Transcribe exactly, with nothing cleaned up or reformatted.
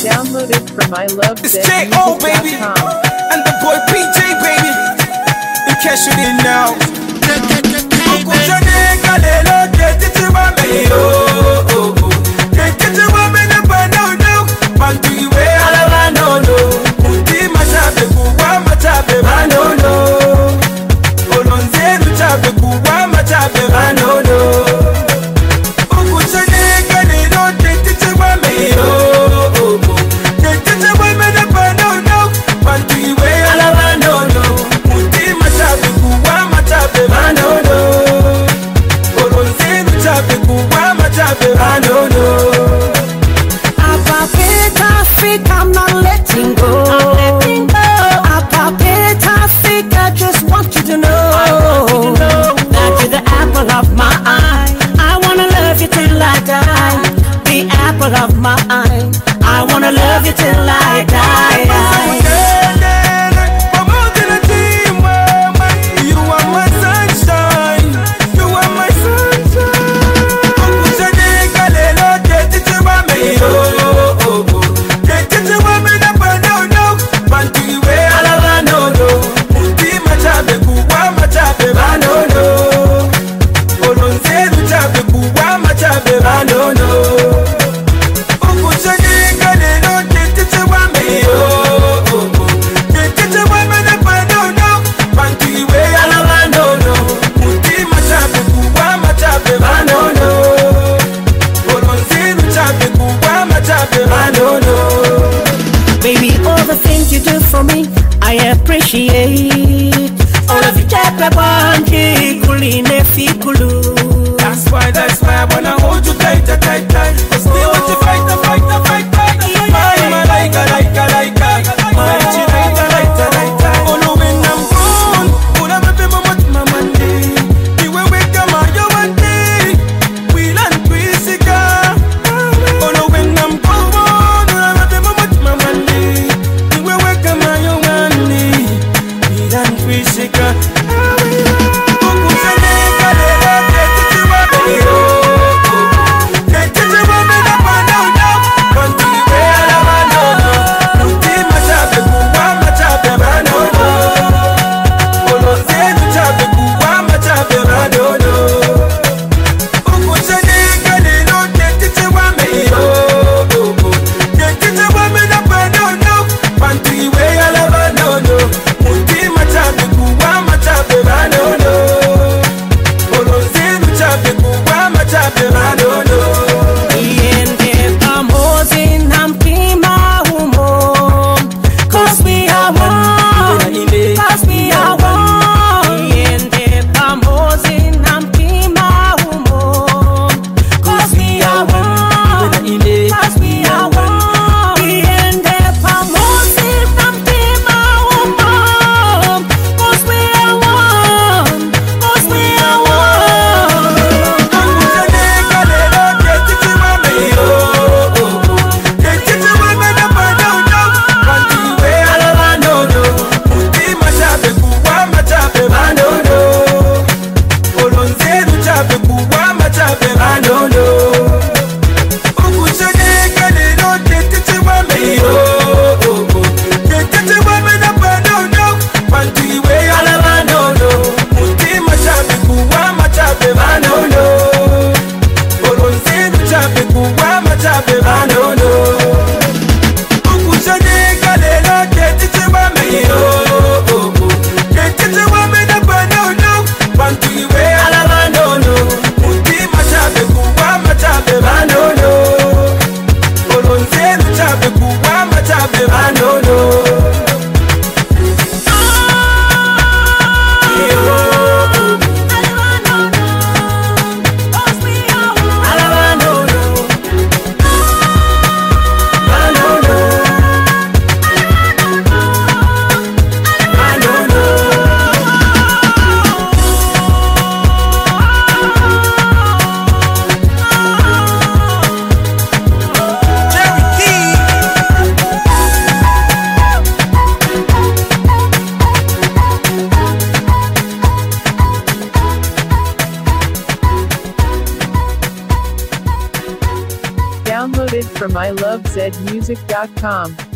Downloaded from I love It's J O baby, and the boy P J baby. In case you didn't know. I'm not letting go. I'm letting go. About it, I think I just want you to know, want you to know that you're the apple of my eye. I wanna love you till I die. The apple of my eye. I wanna love you till I die. Baby, all the things you do for me, I appreciate. All of you check my body, kuline fikulu. That's why, that's why I wanna hold you tight, tight, tight, tight. Still want to fight, fight, fight, fight. My like, like, like, like. My like, like, like, like. Oh no, when I'm gone, would I be much my Monday? You will wake up my your one day. We'll and we cigar. Oh no, when I'm gone, would I be much my Monday? You will wake up my your one day. We'll and we cigar. No from I love zed music dot com.